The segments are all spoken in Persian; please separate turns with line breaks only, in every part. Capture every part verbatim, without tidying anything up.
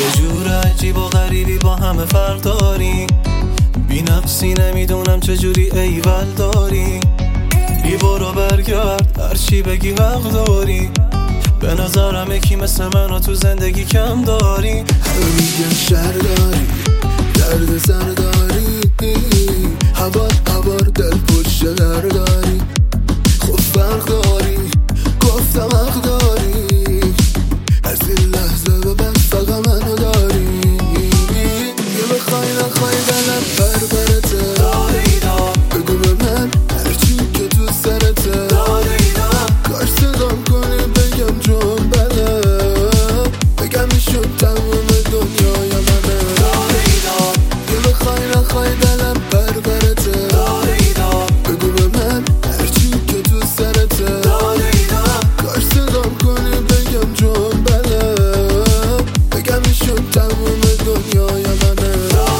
یه جور عجیب و غریبی با همه فرق داری، بی نفسی نمیدونم چجوری ایول داری. بی برو برگرد هرچی بگی حق داری، به نظرم یکی مثل منو تو زندگی کم داری.
همه میگن شر داری، درد سر داری، هوار هوار دل پشت در داری. خب فرق داری، گفتم حق داری، از این لحظه به بعد فقط منو داری. یه بخوای نخوای دلم پر برته، بگو به من هرچی که تو سرته، کاش صدام کنی بگم جون بله، بگم میشون تموم دنیای منه. یه بخوای نخوای دلم پر برته، بگو به من هرچی که تو سرته، کاش صدام کنی بگم جون بله، بگم میشون تموم دنیای منه.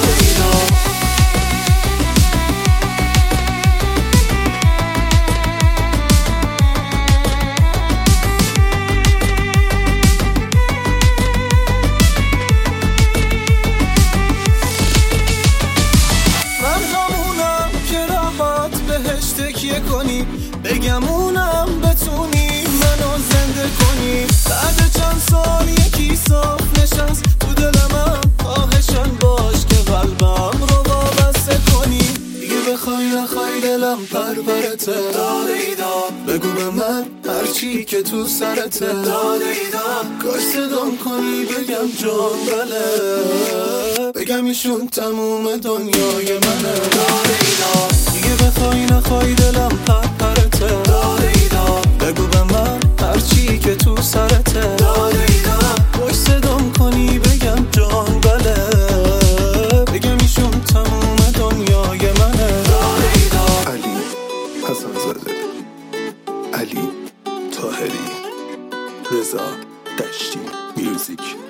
کنی بگم اونم بتونی منو زنده کنی. بعد چند سال یکی صاف نشست تو دل من، خواهشن باش که قلبم رو وابسته کنی. دیگه بخوای نخوای دلم پر پرته، بگو به من هرچی که تو سرته، کاش صدام کنی بگم جان بله، بگم ایشون تموم دنیای منه. دیگه بخوای نخوای دلم پر پرته، بگو به من هرچی که تو سرته، کاش صدام کنی بگم جان بله، بگم ایشون تموم دنیای منه.
علی حسن زاده، علی طاهری، رضا دشتی میوزیک.